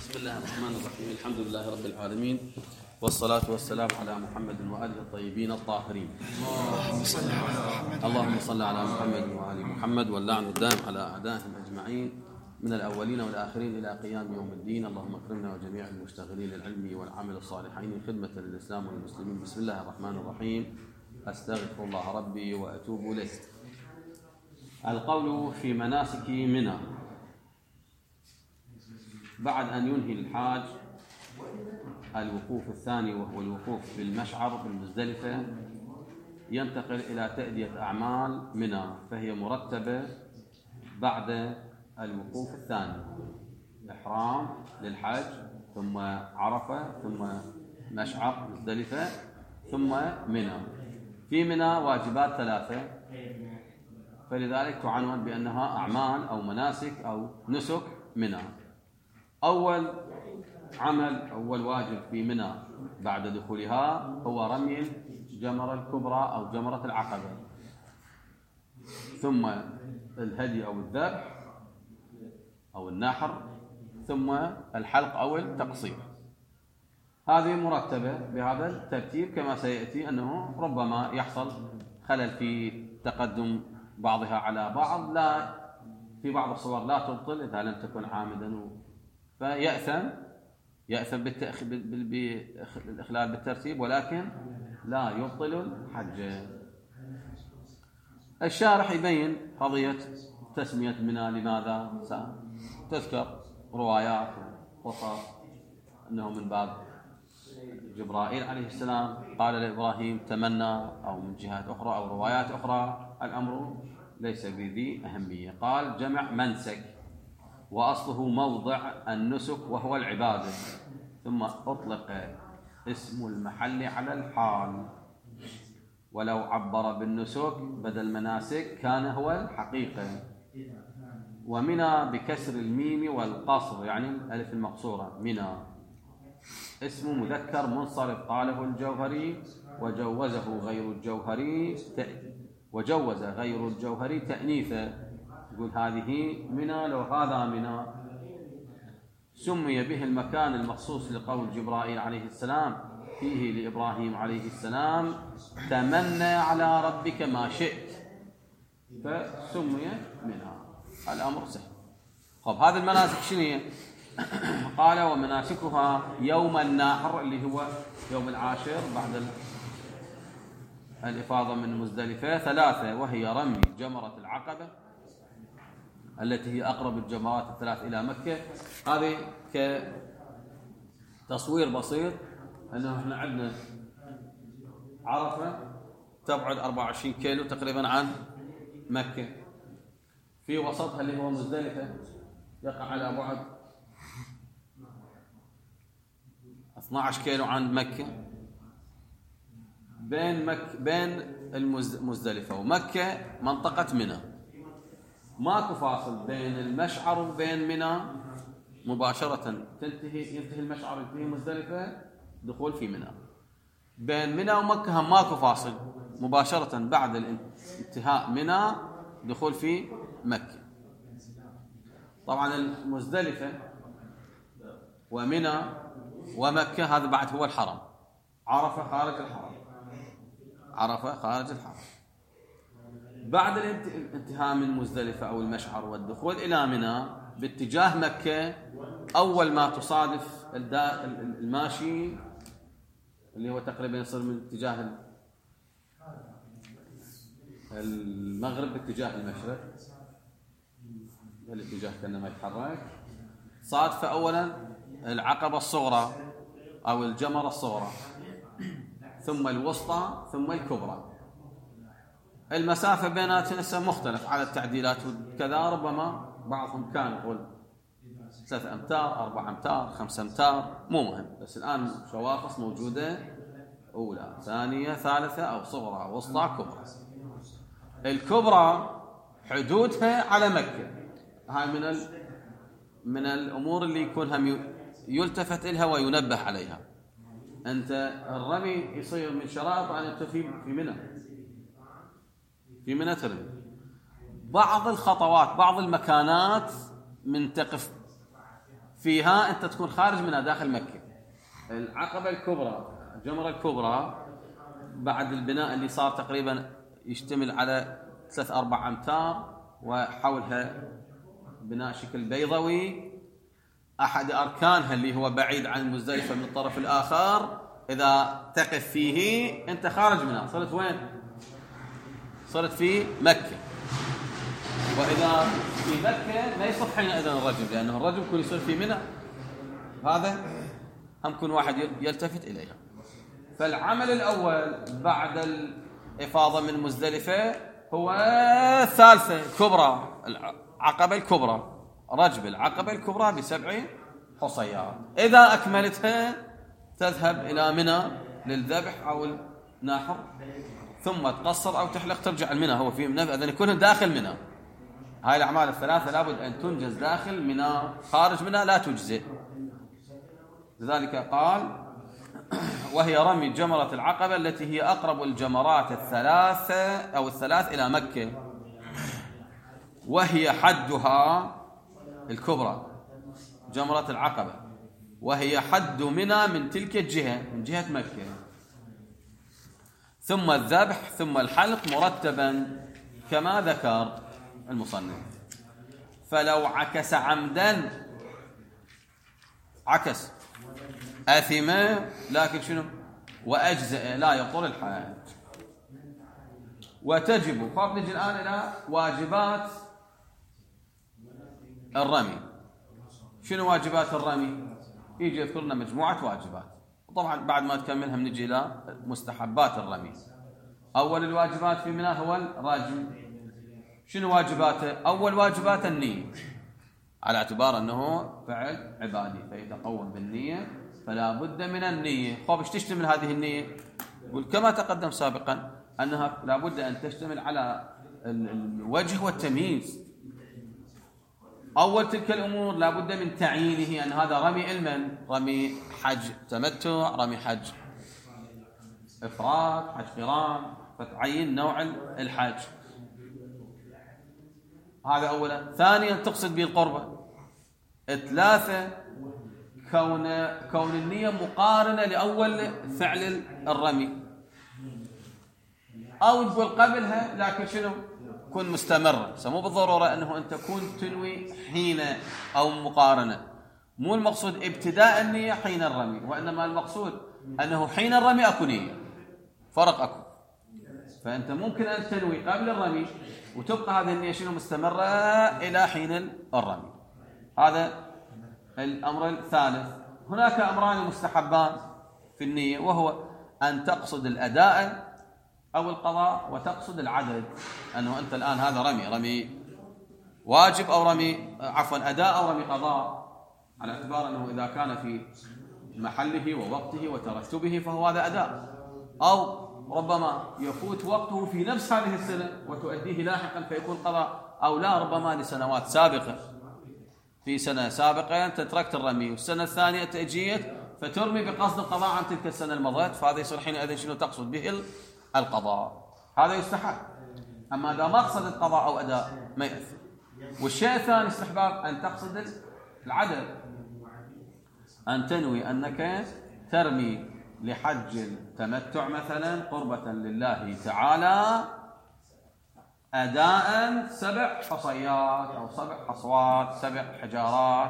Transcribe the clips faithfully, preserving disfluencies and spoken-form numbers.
بسم الله الرحمن الرحيم. الحمد لله رب العالمين، والصلاة والسلام على محمد وآله الطيبين الطاهرين. اللهم صل على محمد اللهم صل على محمد وآل محمد، واللعن الدائم على أعدائهم أجمعين من الأولين والآخرين إلى قيام يوم الدين. اللهم اكرمنا وجميع المشتغلين للعلم والعمل الصالحين خدمة للإسلام والمسلمين. بسم الله الرحمن الرحيم. أستغفر الله ربي وأتوب إليه. القول في مناسك منى. بعد أن ينهي الحاج الوقوف الثاني وهو الوقوف بالمشعر بالمزدلفة، ينتقل إلى تأدية أعمال منى، فهي مرتبة بعد الوقوف الثاني: إحرام للحج، ثم عرفة، ثم مشعر مزدلفة، ثم منى. في منى واجبات ثلاثة، فلذلك تعنون بأنها أعمال أو مناسك أو نسك منى. أول عمل أول واجب في منى بعد دخولها هو رمي الجمرة الكبرى أو جمرة العقبة، ثم الهدي أو الذبح أو النحر، ثم الحلق أو التقصير. هذه مرتبة بهذا الترتيب، كما سيأتي أنه ربما يحصل خلل في تقدم بعضها على بعض، لا في بعض الصور لا تبطل إذا لم تكن عامدا، فيأثم يأثم بالإخلال بالترتيب، ولكن لا يبطل الحج. الشارح يبين قضية تسمية منى لماذا، تذكر روايات وقصص أنه من باب جبرائيل عليه السلام قال لإبراهيم تمنى، أو من جهات أخرى أو روايات أخرى. الأمر ليس بذي أهمية. قال جمع منسك، وأصله موضع النسك وهو العبادة، ثم أطلق اسم المحل على الحال، ولو عبر بالنسك بدل مناسك كان هو الحقيقة. ومنى بكسر الميم والقصر، يعني الألف المقصورة. منى اسم مذكر منصرف قاله الجوهري، وجوزه غير الجوهري وجوز غير الجوهري تأنيثه، يقول هذه منى لو هذا منى. سمي به المكان المخصوص لقول جبرائيل عليه السلام فيه لإبراهيم عليه السلام تمنى على ربك ما شئت، فسمي منها. الأمر سهل. طب هذه المناسك شنو هي؟ قال ومناسكها يوم النحر اللي هو يوم العاشر بعد الإفاضة من مزدلفة ثلاثة، وهي رمي جمرة العقبة التي هي أقرب الجمرات الثلاث إلى مكة. هذه كتصوير بسيط أنه إحنا عندنا عرفة تبعد أربعة وعشرين كيلو تقريبا عن مكة، في وسطها اللي هو مزدلفة يقع على بعد اثني عشر كيلو عن مكة. بين مك بين المزدلفة ومكة منطقة منى، ماكو فاصل بين المشعر وبين منى مباشرة، تنتهي ينتهي المشعر ينتهي مزدلفة دخول في منى. بين منى ومكة هم ماكو فاصل، مباشرة بعد الانتهاء منى دخول في مكة. طبعا المزدلفة ومنى ومكة هذا بعد هو الحرم. عرفة خارج الحرم، عرفة خارج الحرم. بعد الانتهاء من مزدلفة أو المشعر والدخول إلى منى باتجاه مكة، أول ما تصادف الماشي اللي هو تقريبا يصير من اتجاه المغرب باتجاه المشرق، الاتجاه كأنما يتحرك، صادف أولا العقبة الصغرى أو الجمرة الصغرى، ثم الوسطى، ثم الكبرى. المسافة بيناتها مختلف على التعديلات وكذا، ربما بعضهم كان يقول ثلاثة أمتار، أربعة أمتار، خمسة أمتار، مو مهم، بس الآن شواخص موجودة أولى ثانية ثالثة أو صغرى وسطى كبرى. الكبرى حدودها على مكة، هاي من ال... من الأمور اللي يكون هم يلتفت إلها وينبه عليها. أنت الرمي يصير من شرائط أن يكتفي في منى، في منى ترمي. بعض الخطوات بعض المكانات من تقف فيها أنت تكون خارج منها داخل مكة. العقبة الكبرى الجمرة الكبرى بعد البناء اللي صار تقريبا يشتمل على ثلاث أربع أمتار وحولها بناء شكل بيضوي، أحد أركانها اللي هو بعيد عن مزدلفة من الطرف الآخر، إذا تقف فيه أنت خارج منها، صرت وين؟ صرت في مكة. وإذا في مكة ما يصح حينئذ الرجل، لأنه الرجل كل يصير في منى، هذا هم كل واحد يلتفت إليها. فالعمل الأول بعد الإفاضة من مزدلفة هو الثالثة الكبرى، العقبة الكبرى، رجب العقبة الكبرى بسبع حصيات. إذا أكملتها تذهب إلى منى للذبح أو النحر، ثم تقصر أو تحلق ترجع المنى. هو في منى، إذن كلهم داخل منى. هاي الأعمال الثلاثة لابد أن تنجز داخل منى، خارج منى لا تجزئ. لذلك قال: وهي رمي جمرة العقبة التي هي أقرب الجمرات الثلاثة أو الثلاث إلى مكة، وهي حدها الكبرى جمرة العقبة، وهي حد منى من تلك الجهة، من جهة مكة. ثم الذبح ثم الحلق مرتبا كما ذكر المصنف. فلو عكس عمدا عكس أثم، لكن شنو؟ وأجزأ لا يبطل الحج. وتجب، فنجي الآن إلى واجبات الرمي. شنو واجبات الرمي؟ يجي يذكر لنا مجموعة واجبات، وطبعا بعد ما تكملها بنجي إلى مستحبات الرمي. أول الواجبات في منى هو الرجم. شنو واجباته؟ أول واجبات النية، على اعتبار أنه فعل عبادي فيتقوم بالنية، فلا بد من النية. خب ايش تشتمل هذه النية؟ يقول كما تقدم سابقا أنها لا بد أن تشتمل على الوجه والتمييز. أول تلك الأمور لا بد من تعيينه، أن هذا رمي المن، رمي حج تمتع، رمي حج إفراد، حج قران، فتعين نوع الحج. هذا أولا. ثانيا تقصد به القربة. ثلاثة كون كون النية مقارنة لأول فعل الرمي، أو تقول قبلها لكن شنو؟ كن مستمر. مو بالضرورة أنه أن تكون تنوي حين أو مقارنة، مو المقصود ابتداء النية حين الرمي، وإنما المقصود أنه حين الرمي أكو نية، فرق أكو. فأنت ممكن أن تنوي قبل الرمي وتبقى هذه النية شنو مستمرة إلى حين الرمي. هذا الأمر الثالث. هناك أمران مستحبان في النية، وهو أن تقصد الأداء أو القضاء، وتقصد العدد. أنه أنت الآن هذا رمي رمي واجب أو رمي عفوا أداء أو رمي قضاء، على اعتبار أنه إذا كان في محله ووقته وترتبه فهو هذا أداء، أو ربما يفوت وقته في نفس هذه السنة وتؤديه لاحقا فيكون قضاء، أو لا ربما لسنوات سابقة، في سنة سابقة أنت تركت الرمي والسنة الثانية تأجيت فترمي بقصد القضاء عن تلك السنة المضت، فهذا يصير حينئذ شنو تقصد به القضاء. هذا يستحب. أما إذا ما قصد القضاء أو أداء ما يأثر. والشيء الثاني استحباب أن تقصد العدد، أن تنوي أنك ترمي لحج التمتع مثلا قربة لله تعالى أداء سبع حصيات أو سبع حصوات، سبع حجارات.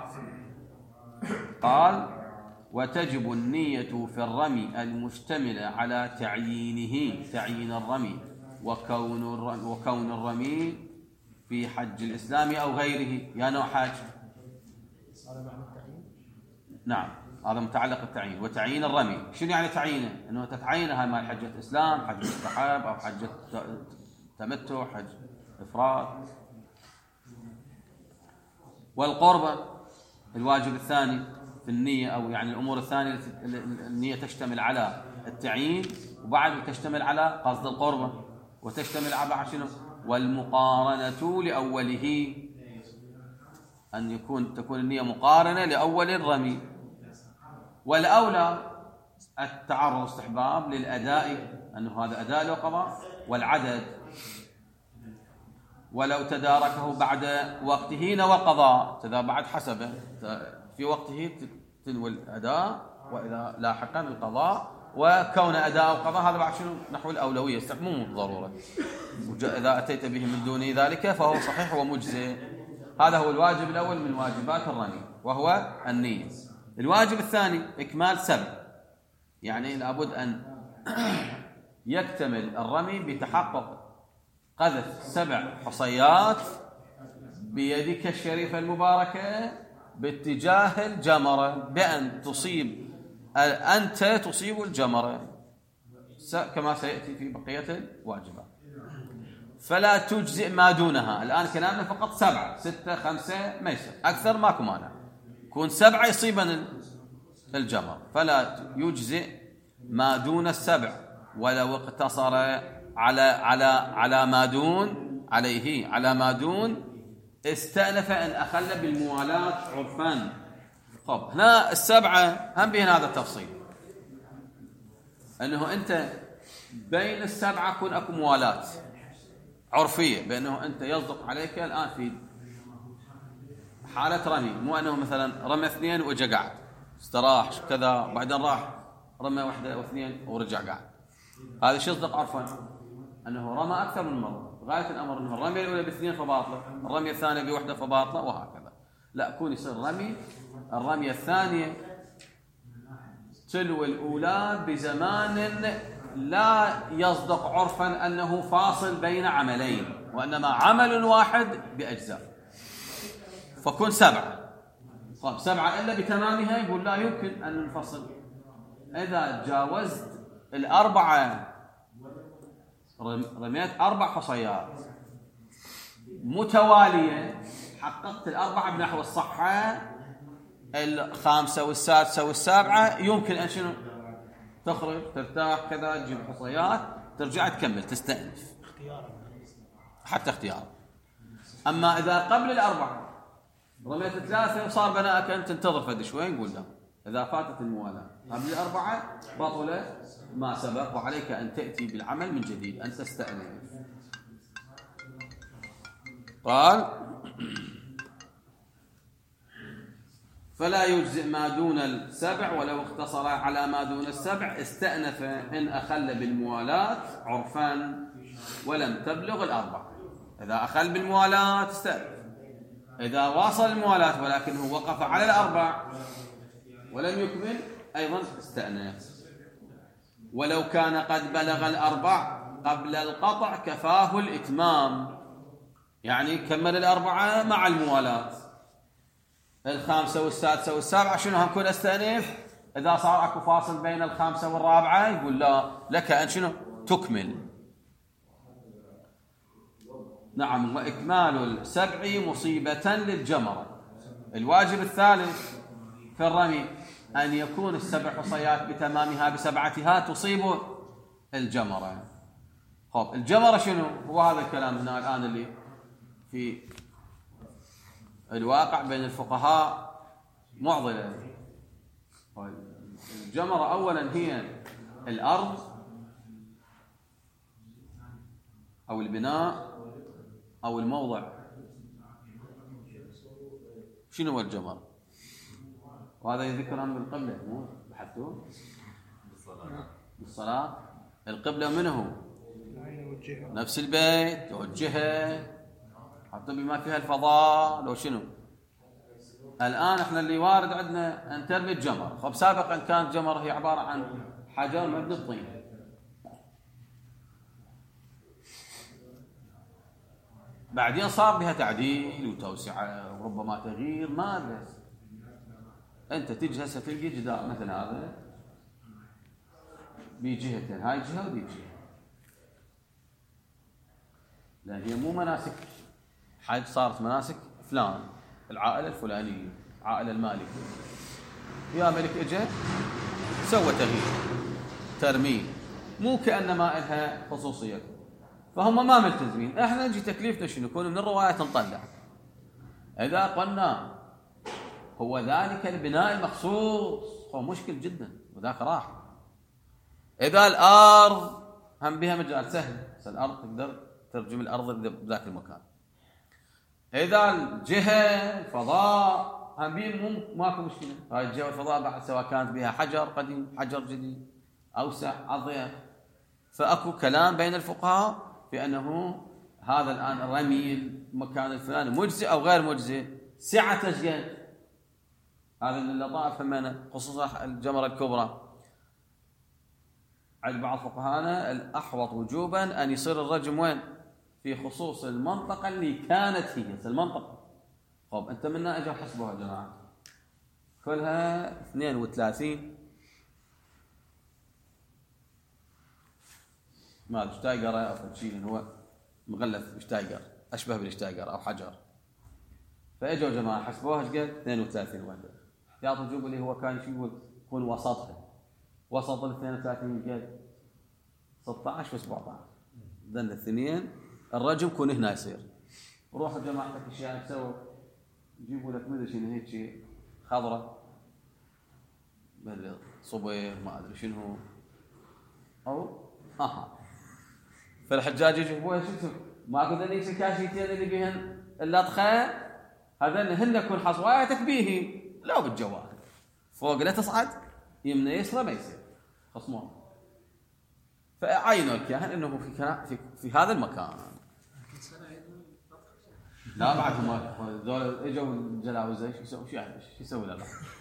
قال: وتجب النية في الرمي المشتملة على تعيينه، تعيين الرمي، وكون الرمي, وكون الرمي في حج الإسلام أو غيره. يا نوع حج؟ نعم، هذا متعلق بالتعيين. وتعيين الرمي شنو يعني تعيينه؟ أنه تتعينها مع حجة إسلام، حج مستحب، أو حجة تمتع، حج إفراد. والقربة الواجب الثاني في النية، أو يعني الأمور الثانية النية تشتمل على التعيين، وبعد تشتمل على قصد القربة، وتشتمل على شنو؟ والمقارنة لأوله، أن يكون تكون النية مقارنة لأول الرمي. والأولى التعرض استحباب للأداء، أنه هذا أداء وقضاء، والعدد ولو تداركه بعد وقته نوى قضاء، تذا بعد حسبه في وقته تنوي الأداء، وإذا لاحقا القضاء، وكون أداء وقضاء هذا بعد شنو نحو الأولوية، مو بالضرورة. إذا أتيت به من دون ذلك فهو صحيح ومجزئ. هذا هو الواجب الأول من واجبات الرمي، وهو النية. الواجب الثاني إكمال سبع، يعني لابد أن يكتمل الرمي بتحقق قذف سبع حصيات بيدك الشريفة المباركة باتجاه الجمرة، بأن تصيب أنت تصيب الجمرة كما سيأتي في بقية الواجبات. فلا تجزئ ما دونها. الآن كلامنا فقط سبعة، ستة، خمسة ما يصير، أكثر ماكو مانع، كون سبعة يصيبن الجمر. فلا يجزئ ما دون السبع ولو اقتصر على على على ما دون عليه على ما دون استأنف أن أخل بالموالاة عرفان. طب هنا السبعة هم بين هذا التفصيل، أنه أنت بين السبعة يكون أكو موالاة عرفية، بأنه أنت يصدق عليك الآن في حالة رمي، مو أنه مثلا رمى اثنين وجا قاعد استراح كذا بعدين راح رمى واحدة واثنين ورجع قاعد. هذا شو يصدق عرفا؟ أنه رمى أكثر من مرة، غاية الأمر أنه الرمية الأولى باثنين فباطلة، الرمية الثانية بوحدة فباطلة، وهكذا. لا، يكون يصير رمي الرمية الثانية تلو الأولى بزمان لا يصدق عرفا أنه فاصل بين عملين، وإنما عمل واحد بأجزاء، فكون سبعة. طب سبعة إلا بتمامها يقول لا يمكن أن نفصل. إذا جاوزت الأربعة، رميت أربع حصيات متوالية، حققت الأربعة بنحو الصحة، الخامسة والسادسة والسابعة يمكن أن شنو تخرج ترتاح كذا، تجيب حصيات ترجع تكمل تستأنف حتى اختيار. أما إذا قبل الأربعة رميت ثلاثة وصار بناءك أن تنتظر فد شوي، نقول لا، إذا فاتت الموالاة قبل الأربعة بطل ما سبق، وعليك أن تأتي بالعمل من جديد، أن تستأنف. قال فلا يجزئ ما دون السبع ولو اختصر على ما دون السبع، استأنف إن أخل بالموالاة عرفان ولم تبلغ الأربع. إذا أخل بالموالاة استأنف، إذا واصل الموالاة ولكنه وقف على الأربع ولم يكمل أيضا استأنف. ولو كان قد بلغ الأربع قبل القطع كفاه الإتمام، يعني كمل الأربعة مع الموالاة. الخامسة والسادسة والسابعة شنو هم كل استأنف؟ إذا صار أكو فاصل بين الخامسة والرابعة يقول لا، لك أن شنو تكمل. نعم. وإكمال السبع مصيبة للجمرة. الواجب الثالث في الرمي أن يكون السبع حصيات بتمامها بسبعتها تصيب الجمرة. خب الجمرة شنو؟ هو هذا الكلام هنا الآن اللي في الواقع بين الفقهاء معضلة. الجمرة أولا هي الأرض أو البناء أو الموضع. شنو هو الجمرة؟ وهذا يذكر عن القبلة، مو بحثتون بالصلاة. القبلة منه نفس البيت توجهه حتى بما فيها الفضاء لو شنو. الآن احنا اللي وارد عندنا أن ترمي الجمر. خب سابقا كانت الجمر هي عبارة عن حجر مبني الطين، بعدين صار بها تعديل وتوسعة وربما تغيير، ما أدري. أنت تجي هسه تلقي جدار مثل هذا بجهتين، هاي جهة ودي جهة، لأن هي مو مناسك حج، صارت مناسك فلان العائلة الفلانية، عائلة المالك، يا ملك اجى سوى تغيير ترميم، مو كأنما لها خصوصية، فهم ما ملتزمين. احنا نجي تكليفنا شنو؟ نكون من الروايات نطلع. إذا قلنا هو ذلك البناء المخصوص هو مشكل جدا وذاك راح. إذا الأرض هم بها مجال سهل، الأرض تقدر ترجم الأرض بذاك المكان. إذا الجهة الفضاء هم بين مو ماكو مشكله. هاي الجهه والفضاء بعد سواء كانت بها حجر قديم حجر جديد اوسع اضيق، فاكو كلام بين الفقهاء بانه هذا الان رمي المكان الفلاني مجزئ او غير مجزئ، سعته ايش قد؟ هذا من اللطائف همنا خصوصا الجمره الكبرى. عند بعض فقهانا الاحوط وجوبا ان يصير الرجم وين؟ في خصوص المنطقه اللي كانت هي المنطقه. طب انت منا اجوا حسبوها يا جماعه كلها اثنين وثلاثين ما ادري شتايجر او شيء هو مغلف شتايجر اشبه بالشتايجر او حجر، فاجوا جماعه حسبوها ايش قد؟ اثنين وثلاثين وحده. يعطوا جوب اللي هو كان شو يقول يكون وسطها، وسط ال اثنين وثلاثين قد؟ ستة عشر و سبعة عشر. ذن الاثنين الرجم يكون هنا يصير. روحوا جماعتك اشياء تسووا يجيبوا لك مدري شنو هيك شيء خضره صبير ما ادري شنو او اها، فالحجاج يجيبوها شو ماكو ذنيك الكاشيتين اللي بهن اللطخه هذن هن يكون حصوايتك به لو بالجوال فوق لا تصعد يمنى يسرى ما يصير خصمون. فعينوا الكاهن انه في في, في هذا المكان. لا بعد هم ذول اجوا الجلاوزه ايش يسوي؟ شو ايش يسوي له؟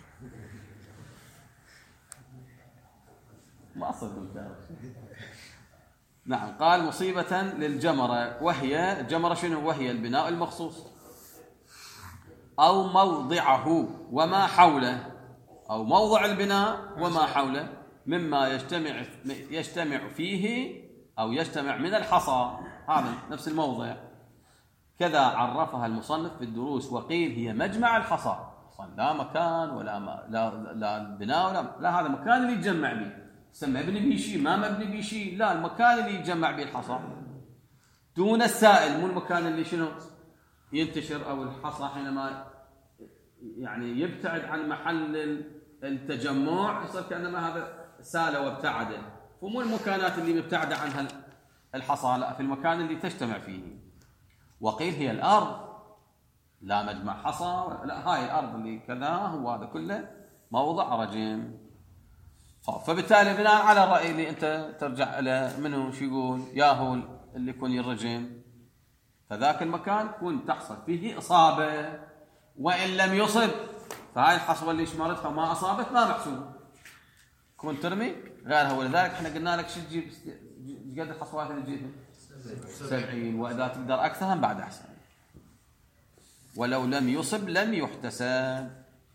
ما صدق. نعم قال مصيبة للجمرة وهي الجمرة شنو؟ وهي البناء المخصوص أو موضعه وما حوله، أو موضع البناء وما حوله مما يجتمع يجتمع فيه أو يجتمع من الحصى، هذا نفس الموضع. كذا عرفها المصنف في الدروس وقيل هي مجمع الحصى، لا مكان ولا ما لا لا البناء ولا لا، هذا مكان اللي يتجمع به، سمى مبني به شيء ما مبني به شيء، لا المكان اللي يتجمع به الحصى دون السائل، مو المكان اللي شنو ينتشر او الحصى حينما يعني يبتعد عن محل التجمع يصير كانما هذا سال وابتعد، فمو المكانات اللي مبتعده عنها الحصى، لا في المكان اللي تجتمع فيه. وقيل هي الارض لا مجمع حصى، لا هاي الارض اللي كذا هو هذا كله موضع رجم. فبالتالي بناء على الرأي اللي أنت ترجع له منه شو يقول ياهو اللي يكون يرجم، فذاك المكان يكون تحصل فيه إصابة، وإن لم يصب فهاي الحصوة اللي شمرتها ما أصابت ما محسوب كون ترمي غيرها. ولذلك احنا قلنا لك شو تجيب قد الحصوات اللي تجيبها سبعين، وإذا تقدر أكثر هم بعد أحسن، ولو لم يصب لم يحتسب.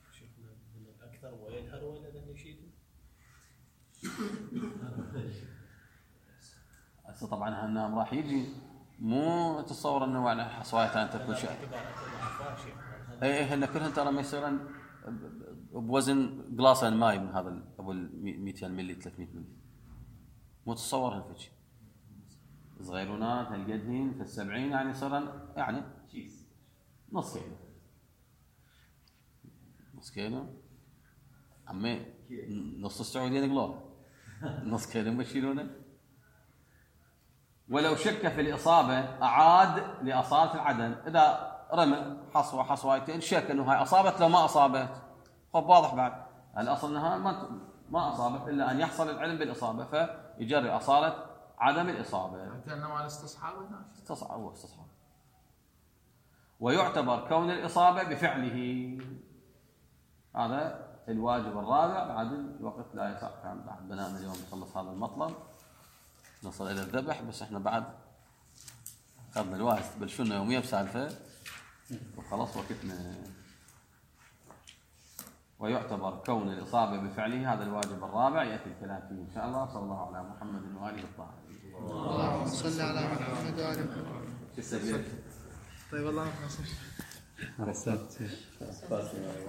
هسه طبعا هالنام راح يجي مو تتصور انه يعني حصوايتان تكون شيء اي هن كلهن ترى ما يصيرن بوزن قلاصين ماي من هذا ابو مئتين ملي ثلاثمئة ملي، مو تتصور هالفشي صغيرونات هالقدين في السبعين يعني صيرن يعني نص كيلو نص كيلو عمي نص السعوديين يقلوها نص كيلو بيشيلونه. ولو شك في الإصابة أعاد لأصالة العدم، إذا رمى حصوة حصوايتين شك إنه هاي أصابت لو ما أصابت، خب واضح بعد الأصل إنها ما ما أصابت إلا أن يحصل العلم بالإصابة فيجري أصالة عدم الإصابة. أنت أنه على استصحاب استصحاب هو استصحاب. ويعتبر كون الإصابة بفعله، هذا الواجب الرابع. بعد الوقت لا يسع، كان بعد بناء اليوم نخلص هذا المطلب نصل إلى الذبح، بس إحنا بعد أخذنا الواجب بلشونا يومية بسالفة وخلاص وقتنا. ويعتبر كون الإصابة بفعله هذا الواجب الرابع يأتي الكلام فيه إن شاء الله. صلى الله على محمد وآله الطاهرين. اللهم صل على محمد وآله محمد. السبيل طيب الله يحفظك.